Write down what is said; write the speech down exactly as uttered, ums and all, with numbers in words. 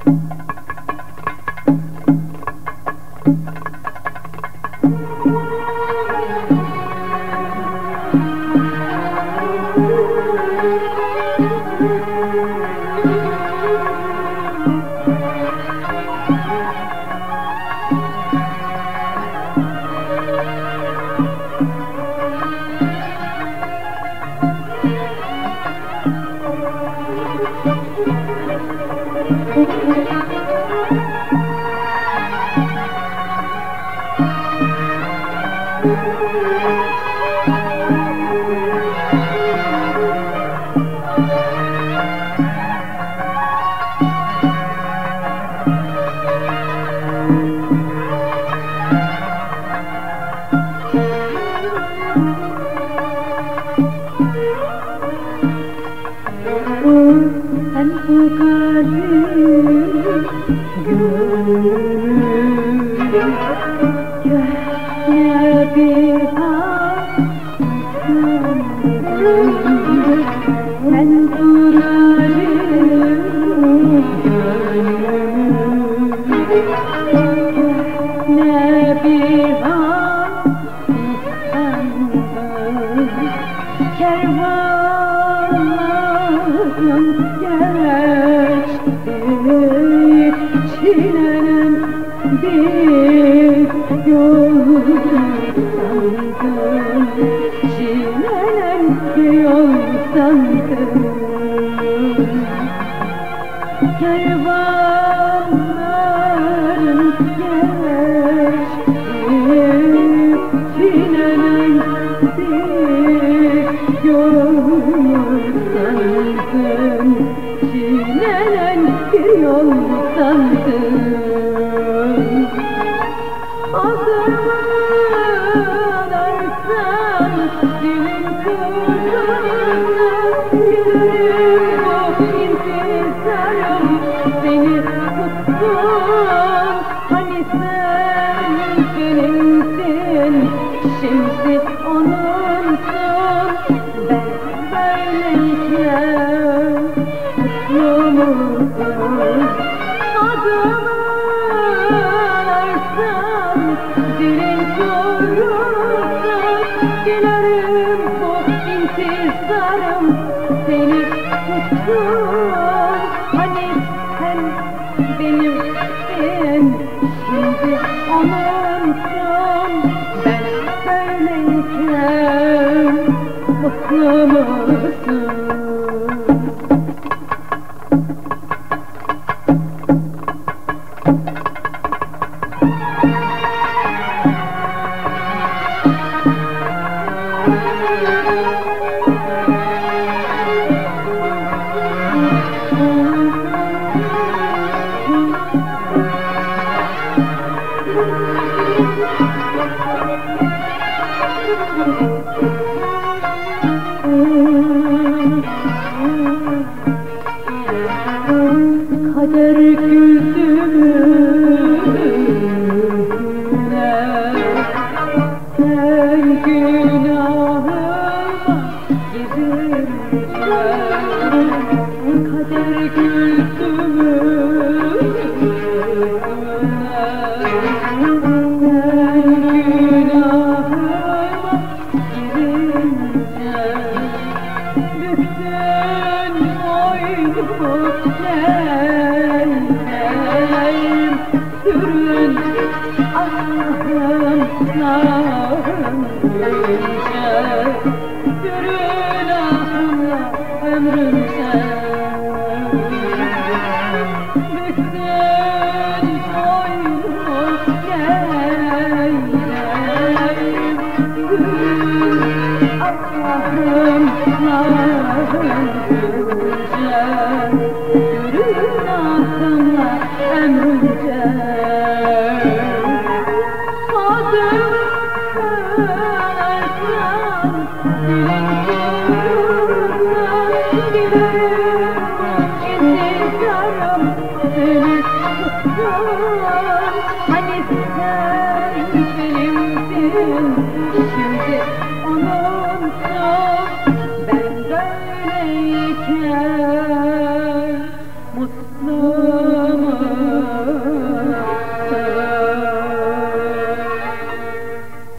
Sen bu garip gönlüm gönle bir haksızım. Sen bu garip gönlüm gönle bir haksızım. Kervanım geçti çilenin bir yol sandım, çilenin bir yol sandım. Kervanlarım geçti çilenin bir yol sandım, çilenen bir yol sandım. Adımı anarsan dilin kırıldı, yürürüm bu intizarım seni tuttun. Hani sen benimsin, şimdi onunsun. Ben böyleyken mutlu musun? Adımı anarsan dilin kurulsun, gülerim bu intizarım seni tuttun. Hani sen benimsin, şimdi onunsun. Ben böyleyken mutlu musun? Kader güldürüne sen günahıma girince. Kader güldürüne sen günahıma girince. Büktün boynumu neyim sürün Allah'ım Allah'ım ömrümce. Sürün ahımla ömrümce. Büktün boynumu neyim sürün Allah'ım Allah'ım ömrümce. Sürün ahımla ömrümce. Adımı anarsan dilin kurulsun, gülerim intizarım seni tuttun.